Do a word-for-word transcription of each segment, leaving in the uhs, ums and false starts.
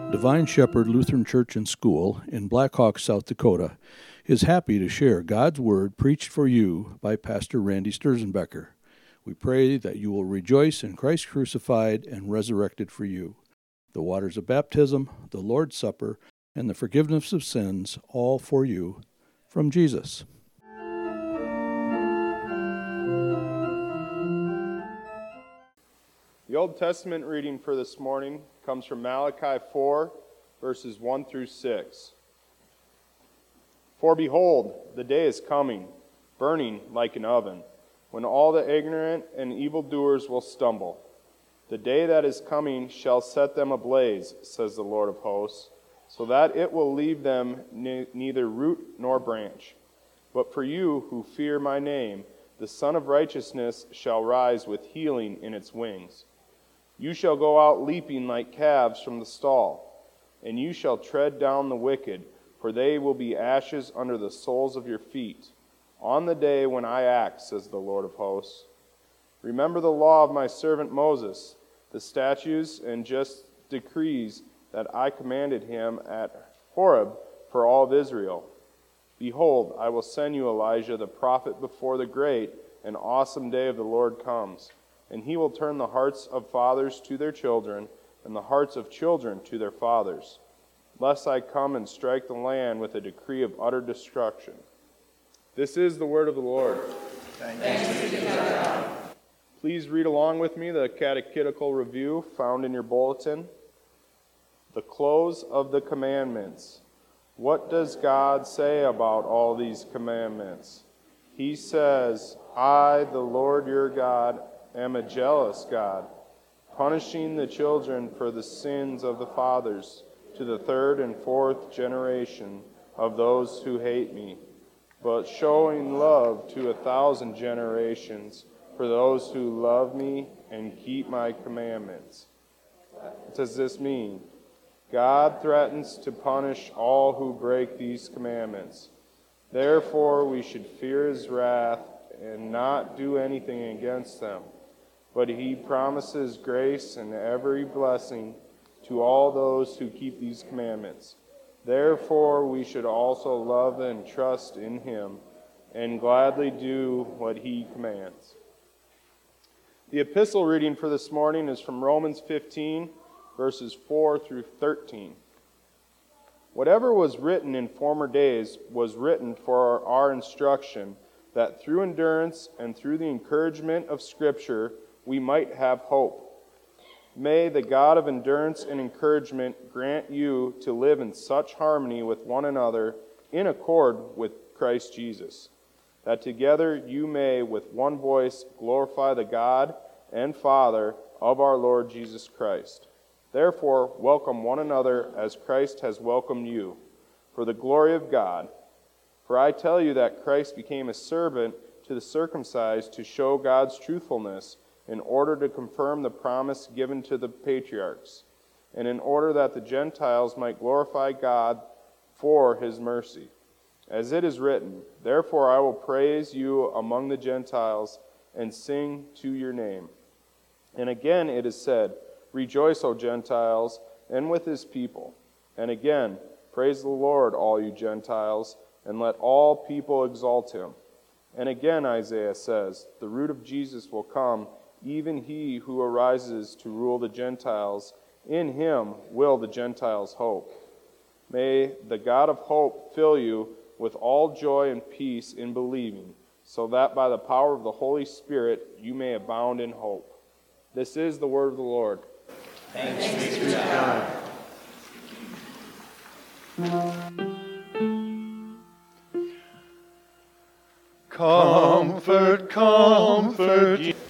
Divine Shepherd Lutheran Church and School in Black Hawk, South Dakota, is happy to share God's Word preached for you by Pastor Randy Sturzenbecker. We pray that you will rejoice in Christ crucified and resurrected for you. The waters of baptism, the Lord's Supper, and the forgiveness of sins, all for you, from Jesus. The Old Testament reading for this morning comes from Malachi four, verses one through six. For behold, the day is coming, burning like an oven, when all the ignorant and evildoers will stumble. The day that is coming shall set them ablaze, says the Lord of hosts, so that it will leave them ne- neither root nor branch. But for you who fear my name, the Son of Righteousness shall rise with healing in its wings. You shall go out leaping like calves from the stall, and you shall tread down the wicked, for they will be ashes under the soles of your feet, on the day when I act, says the Lord of hosts. Remember the law of my servant Moses, the statutes and just decrees that I commanded him at Horeb for all of Israel. Behold, I will send you Elijah the prophet before the great and awesome day of the Lord comes. And he will turn the hearts of fathers to their children, and the hearts of children to their fathers, lest I come and strike the land with a decree of utter destruction. This is the word of the Lord. Thanks be to God. Please read along with me the catechetical review found in your bulletin. The close of the commandments. What does God say about all these commandments? He says, I, the Lord your God, am a jealous God, punishing the children for the sins of the fathers to the third and fourth generation of those who hate me, but showing love to a thousand generations for those who love me and keep my commandments. What does this mean? God threatens to punish all who break these commandments. Therefore, we should fear his wrath and not do anything against them. But he promises grace and every blessing to all those who keep these commandments. Therefore, we should also love and trust in him and gladly do what he commands. The epistle reading for this morning is from Romans fifteen, verses four through thirteen. Whatever was written in former days was written for our instruction, that through endurance and through the encouragement of Scripture we might have hope. May the God of endurance and encouragement grant you to live in such harmony with one another in accord with Christ Jesus, that together you may with one voice glorify the God and Father of our Lord Jesus Christ. Therefore, welcome one another as Christ has welcomed you, for the glory of God. For I tell you that Christ became a servant to the circumcised to show God's truthfulness, in order to confirm the promise given to the patriarchs, and in order that the Gentiles might glorify God for his mercy. As it is written, therefore I will praise you among the Gentiles and sing to your name. And again it is said, rejoice, O Gentiles, and with his people. And again, praise the Lord, all you Gentiles, and let all people exalt him. And again Isaiah says, the root of Jesus will come, even he who arises to rule the Gentiles. In him will the Gentiles hope. May the God of hope fill you with all joy and peace in believing, so that by the power of the Holy Spirit you may abound in hope. This is the word of the Lord. Thanks be to God. Comfort, comfort ye.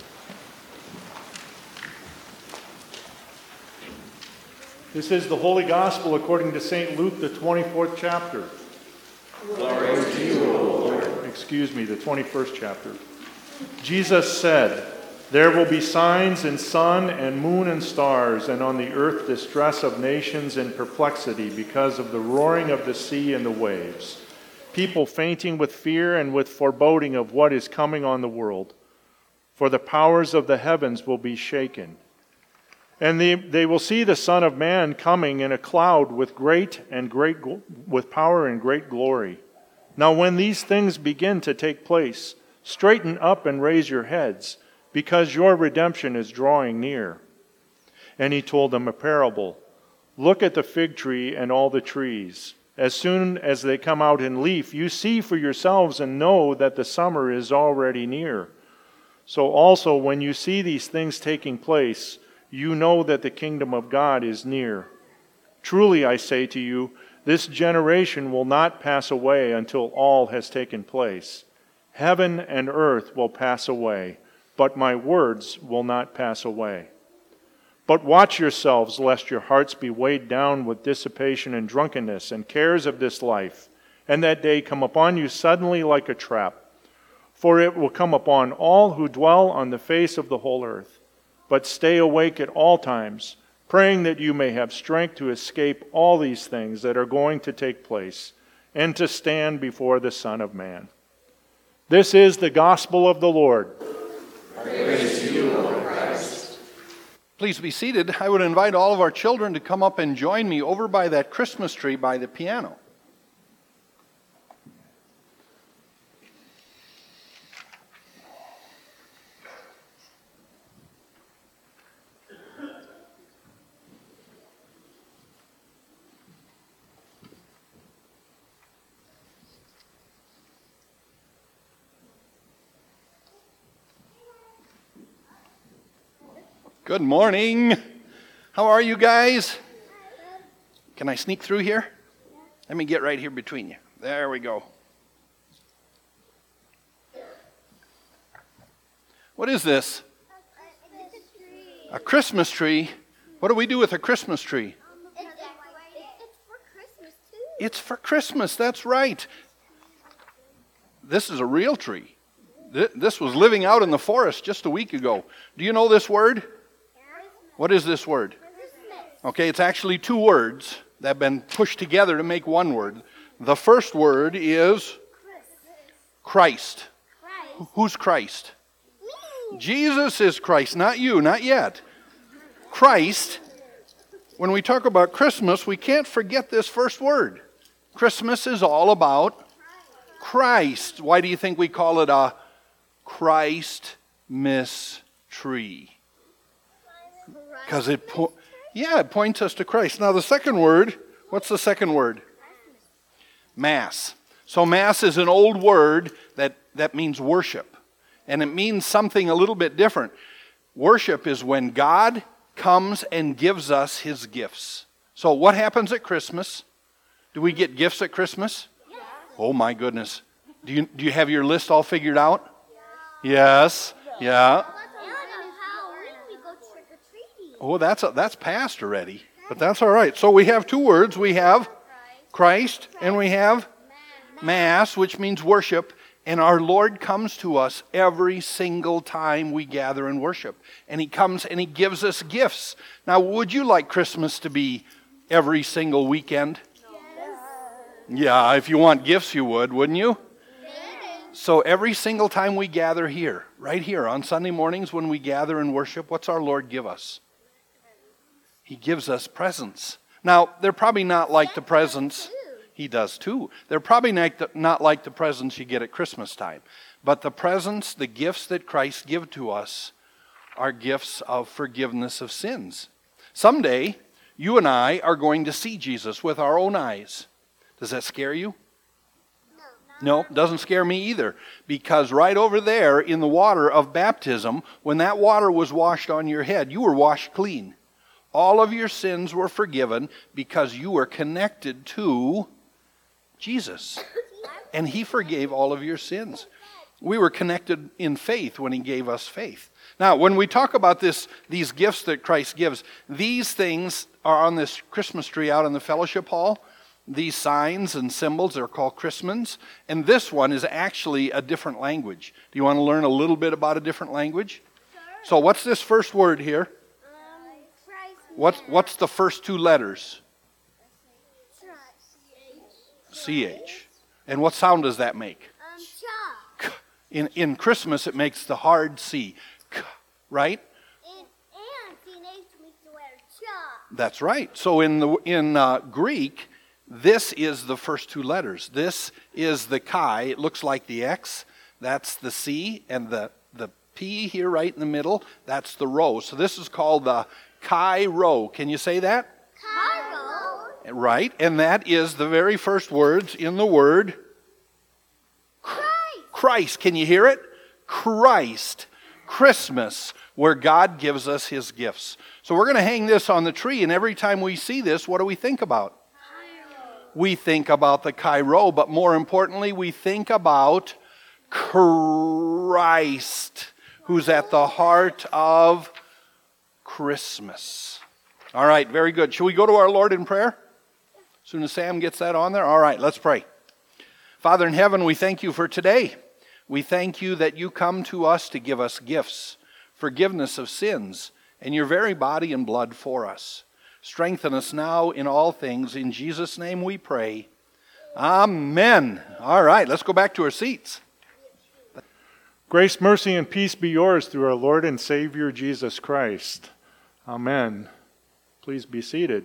This is the Holy Gospel according to Saint Luke, the twenty-fourth chapter. Glory to you, O Lord. Excuse me, the twenty-first chapter. Jesus said, there will be signs in sun and moon and stars, and on the earth distress of nations and perplexity because of the roaring of the sea and the waves. People fainting with fear and with foreboding of what is coming on the world. For the powers of the heavens will be shaken. And they, they will see the Son of Man coming in a cloud with great and great with power and great glory. Now when these things begin to take place, straighten up and raise your heads, because your redemption is drawing near. And he told them a parable. Look at the fig tree and all the trees. As soon as they come out in leaf, you see for yourselves and know that the summer is already near. So also when you see these things taking place, you know that the kingdom of God is near. Truly I say to you, this generation will not pass away until all has taken place. Heaven and earth will pass away, but my words will not pass away. But watch yourselves, lest your hearts be weighed down with dissipation and drunkenness and cares of this life, and that day come upon you suddenly like a trap. For it will come upon all who dwell on the face of the whole earth. But stay awake at all times, praying that you may have strength to escape all these things that are going to take place, and to stand before the Son of Man. This is the gospel of the Lord. Praise to you, Lord Christ. Please be seated. I would invite all of our children to come up and join me over by that Christmas tree by the piano. Good morning. How are you guys? Can I sneak through here? Let me get right here between you. There we go. What is this? A Christmas tree. What do we do with a Christmas tree? It's for Christmas too. It's for Christmas, that's right. This is a real tree. This was living out in the forest just a week ago. Do you know this word? What is this word? Okay, it's actually two words that have been pushed together to make one word. The first word is Christ. Who's Christ? Jesus is Christ, not you, not yet. Christ. When we talk about Christmas, we can't forget this first word. Christmas is all about Christ. Why do you think we call it a Christmas tree? Because it, po- yeah, it points us to Christ. Now the second word, what's the second word? Mass. So mass is an old word that, that means worship. And it means something a little bit different. Worship is when God comes and gives us his gifts. So what happens at Christmas? Do we get gifts at Christmas? Yes. Oh my goodness. Do you, do you have your list all figured out? Yes. Yeah. Oh, that's a, that's past already, but that's all right. So we have two words. We have Christ and we have Mass, which means worship. And our Lord comes to us every single time we gather and worship. And he comes and he gives us gifts. Now, would you like Christmas to be every single weekend? Yeah, if you want gifts, you would, wouldn't you? So every single time we gather here, right here on Sunday mornings when we gather and worship, what's our Lord give us? He gives us presents. Now, they're probably not like the presents. He does too. They're probably not like the presents you get at Christmas time. But the presents, the gifts that Christ gives to us are gifts of forgiveness of sins. Someday, you and I are going to see Jesus with our own eyes. Does that scare you? No, doesn't scare me either. Because right over there in the water of baptism, when that water was washed on your head, you were washed clean. All of your sins were forgiven because you were connected to Jesus. And he forgave all of your sins. We were connected in faith when he gave us faith. Now, when we talk about this, these gifts that Christ gives, these things are on this Christmas tree out in the fellowship hall. These signs and symbols are called Christmas. And this one is actually a different language. Do you want to learn a little bit about a different language? So what's this first word here? What's, what's the first two letters? C H. And what sound does that make? K. In, in Christmas, it makes the hard C. K, right? And, and C and H makes the That's right. So in the in uh, Greek, this is the first two letters. This is the chi. It looks like the X. That's the C, and the the P here right in the middle. That's the rho. So this is called the chi rho. Can you say that? Cairo. Right, and that is the very first words in the word Christ. Christ. Can you hear it? Christ. Christmas, where God gives us his gifts. So we're going to hang this on the tree, and every time we see this, what do we think about? Cairo. We think about the Cairo, but more importantly, we think about Christ, who's at the heart of Christmas. All right, very good. Shall we go to our Lord in prayer? As soon as Sam gets that on there? All right, let's pray. Father in heaven, we thank you for today. We thank you that you come to us to give us gifts, forgiveness of sins, and your very body and blood for us. Strengthen us now in all things. In Jesus' name we pray. Amen. All right, let's go back to our seats. Grace, mercy, and peace be yours through our Lord and Savior Jesus Christ. Amen. Please be seated.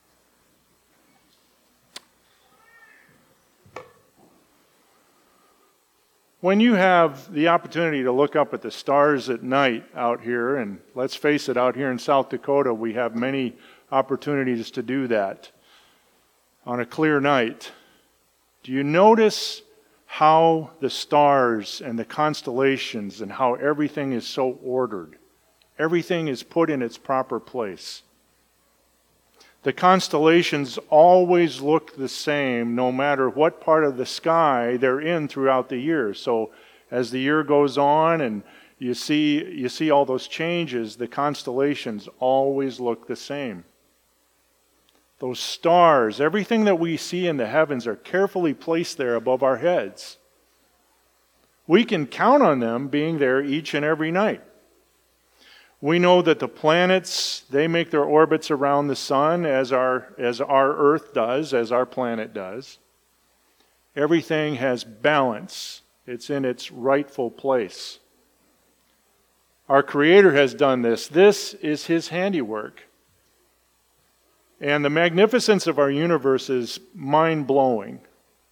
When you have the opportunity to look up at the stars at night out here, and let's face it, out here in South Dakota, we have many opportunities to do that on a clear night. Do you notice how the stars and the constellations and how everything is so ordered? Everything is put in its proper place. The constellations always look the same no matter what part of the sky they're in throughout the year. So as the year goes on and you see you see all those changes, the constellations always look the same. Those stars, everything that we see in the heavens are carefully placed there above our heads. We can count on them being there each and every night. We know that the planets, they make their orbits around the sun as our, as our Earth does, as our planet does. Everything has balance. It's in its rightful place. Our Creator has done this. This is His handiwork. And the magnificence of our universe is mind-blowing.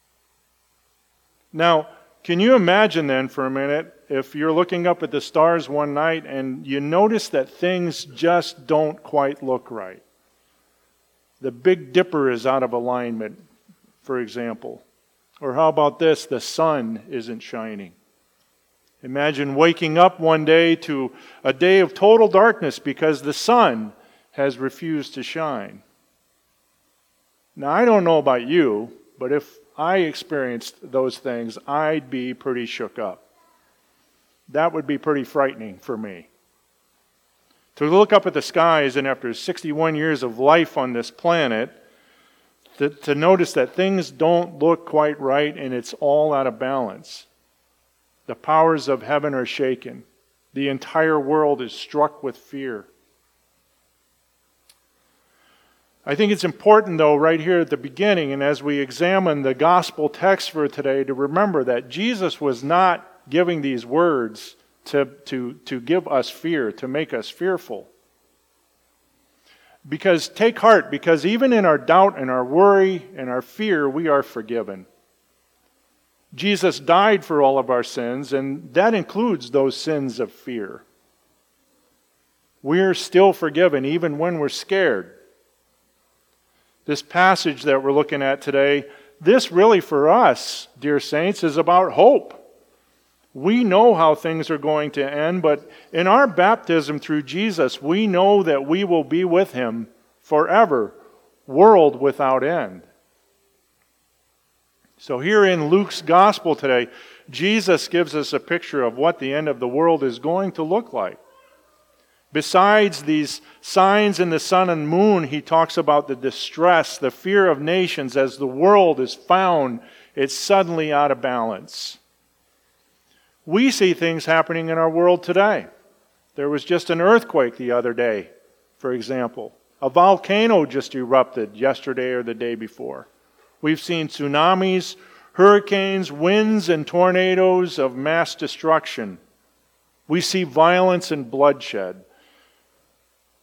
Now, can you imagine then for a minute if you're looking up at the stars one night and you notice that things just don't quite look right? The Big Dipper is out of alignment, for example. Or how about this? The sun isn't shining. Imagine waking up one day to a day of total darkness because the sun has refused to shine. Now, I don't know about you, but if I experienced those things, I'd be pretty shook up. That would be pretty frightening for me. To look up at the skies and after sixty-one years of life on this planet, to, to notice that things don't look quite right and it's all out of balance. The powers of heaven are shaken. The entire world is struck with fear. I think it's important, though, right here at the beginning, and as we examine the gospel text for today, to remember that Jesus was not giving these words to, to, to give us fear, to make us fearful. Because take heart, because even in our doubt and our worry and our fear, we are forgiven. Jesus died for all of our sins, and that includes those sins of fear. We're still forgiven even when we're scared. This passage that we're looking at today, this really for us, dear saints, is about hope. We know how things are going to end, but in our baptism through Jesus, we know that we will be with Him forever, world without end. So here in Luke's gospel today, Jesus gives us a picture of what the end of the world is going to look like. Besides these signs in the sun and moon, he talks about the distress, the fear of nations as the world is found, it's suddenly out of balance. We see things happening in our world today. There was just an earthquake the other day, for example. A volcano just erupted yesterday or the day before. We've seen tsunamis, hurricanes, winds, and tornadoes of mass destruction. We see violence and bloodshed.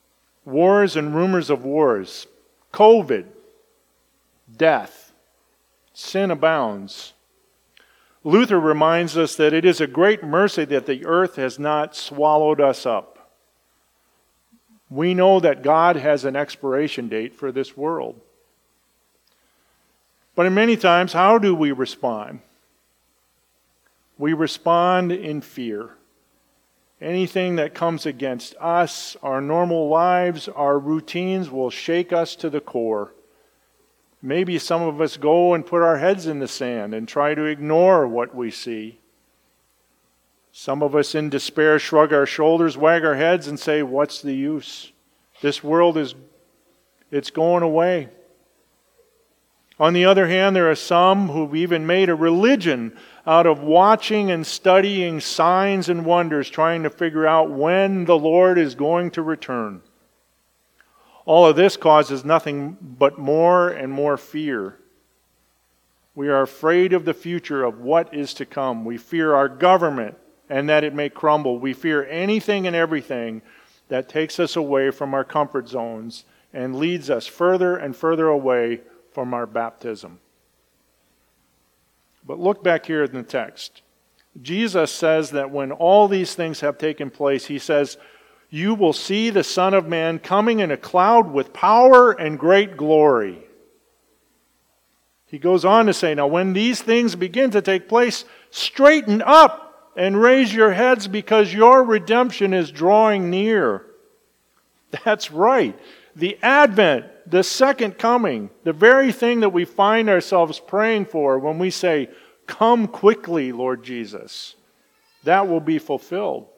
wars and rumors of wars, COVID, death, sin abounds. Luther reminds us that it is a great mercy that the earth has not swallowed us up. We know that God has an expiration date for this world. But in many times, how do we respond? We respond in fear. Anything that comes against us, our normal lives, our routines will shake us to the core. Maybe some of us go and put our heads in the sand and try to ignore what we see. Some of us in despair shrug our shoulders, wag our heads, and say, what's the use? This world is, it's going away. On the other hand, there are some who've even made a religion out of watching and studying signs and wonders, trying to figure out when the Lord is going to return. All of this causes nothing but more and more fear. We are afraid of the future, of what is to come. We fear our government and that it may crumble. We fear anything and everything that takes us away from our comfort zones and leads us further and further away from our baptism. But look back here in the text. Jesus says that when all these things have taken place, he says, you will see the Son of Man coming in a cloud with power and great glory. He goes on to say, now when these things begin to take place, straighten up and raise your heads because your redemption is drawing near. That's right. The Advent, the second coming, the very thing that we find ourselves praying for when we say, come quickly, Lord Jesus, that will be fulfilled.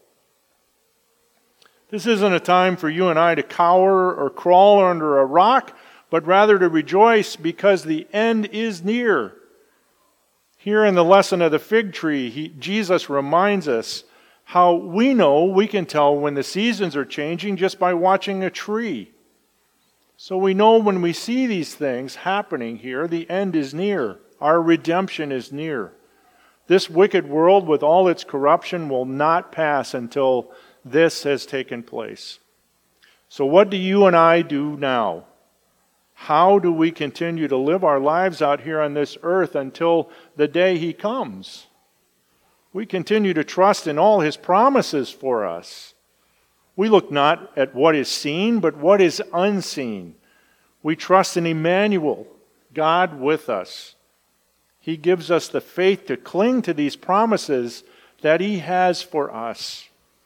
This isn't a time for you and I to cower or crawl under a rock, but rather to rejoice because the end is near. Here in the lesson of the fig tree, he, Jesus reminds us how we know we can tell when the seasons are changing just by watching a tree. So we know when we see these things happening here, the end is near. Our redemption is near. This wicked world with all its corruption will not pass until this has taken place. So what do you and I do now? How do we continue to live our lives out here on this earth until the day He comes? We continue to trust in all His promises for us. We look not at what is seen, but what is unseen. We trust in Emmanuel, God with us. He gives us the faith to cling to these promises that He has for us.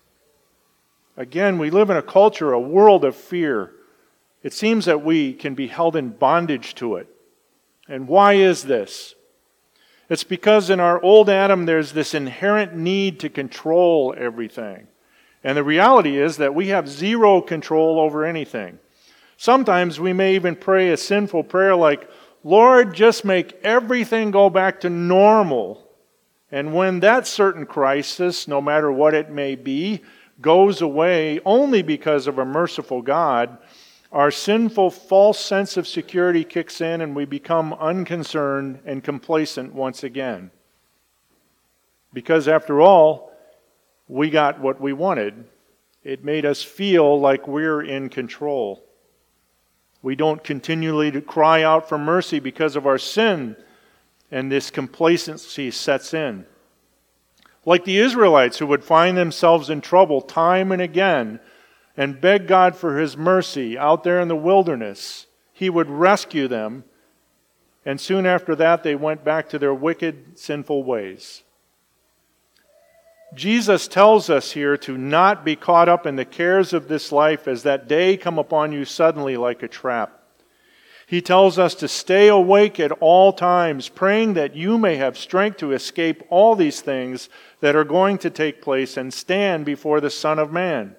Again, we live in a culture, a world of fear. It seems that we can be held in bondage to it. And why is this? It's because in our old Adam there's this inherent need to control everything. And the reality is that we have zero control over anything. Sometimes we may even pray a sinful prayer like, Lord, just make everything go back to normal. And when that certain crisis, no matter what it may be, goes away only because of a merciful God, our sinful false sense of security kicks in and we become unconcerned and complacent once again. Because after all, we got what we wanted. It made us feel like we're in control. We don't continually cry out for mercy because of our sin, and this complacency sets in. Like the Israelites who would find themselves in trouble time and again and beg God for His mercy out there in the wilderness, He would rescue them, and soon after that they went back to their wicked, sinful ways. Jesus tells us here to not be caught up in the cares of this life as that day come upon you suddenly like a trap. He tells us to stay awake at all times, praying that you may have strength to escape all these things that are going to take place and stand before the Son of Man.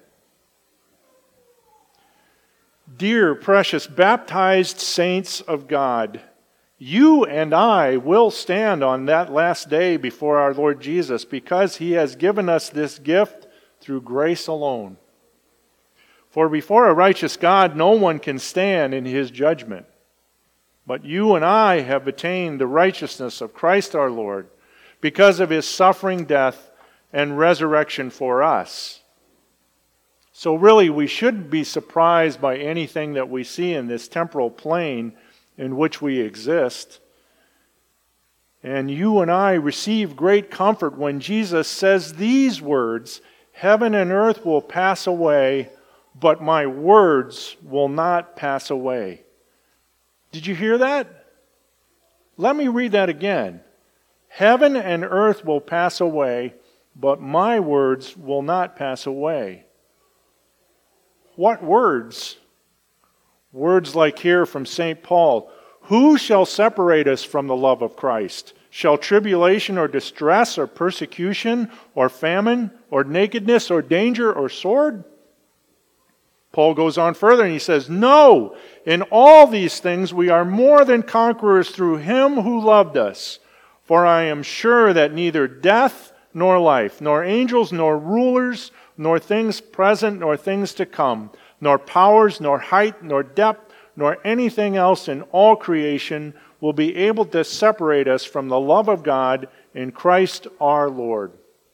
Dear, precious, baptized saints of God, you and I will stand on that last day before our Lord Jesus because He has given us this gift through grace alone. For before a righteous God, no one can stand in His judgment. But you and I have attained the righteousness of Christ our Lord because of His suffering, death, and resurrection for us. So really, we shouldn't be surprised by anything that we see in this temporal plane in which we exist. And you and I receive great comfort when Jesus says these words, "Heaven and earth will pass away, but my words will not pass away." Did you hear that? Let me read that again. "Heaven and earth will pass away, but my words will not pass away." What words? Words like here from Saint Paul, "Who shall separate us from the love of Christ? Shall tribulation or distress or persecution or famine or nakedness or danger or sword?" Paul goes on further and he says, "No, in all these things we are more than conquerors through him who loved us. For I am sure that neither death nor life, nor angels nor rulers, nor things present nor things to come, nor powers, nor height, nor depth, nor anything else in all creation will be able to separate us from the love of God in Christ our Lord."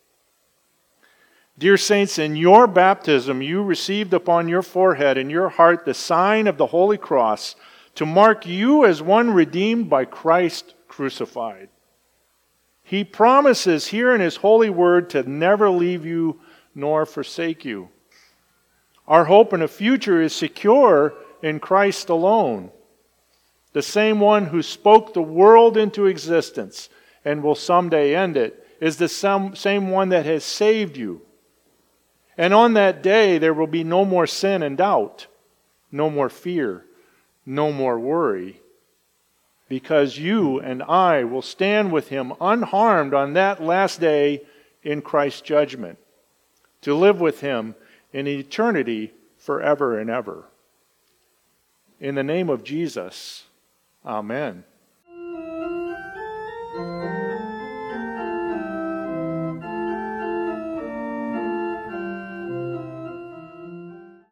Dear saints, in your baptism you received upon your forehead and your heart the sign of the Holy Cross to mark you as one redeemed by Christ crucified. He promises here in His holy word to never leave you nor forsake you. Our hope in a future is secure in Christ alone. The same one who spoke the world into existence and will someday end it is the same one that has saved you. And on that day there will be no more sin and doubt, no more fear, no more worry, because you and I will stand with Him unharmed on that last day in Christ's judgment, to live with Him in eternity forever and ever. In the name of Jesus, amen.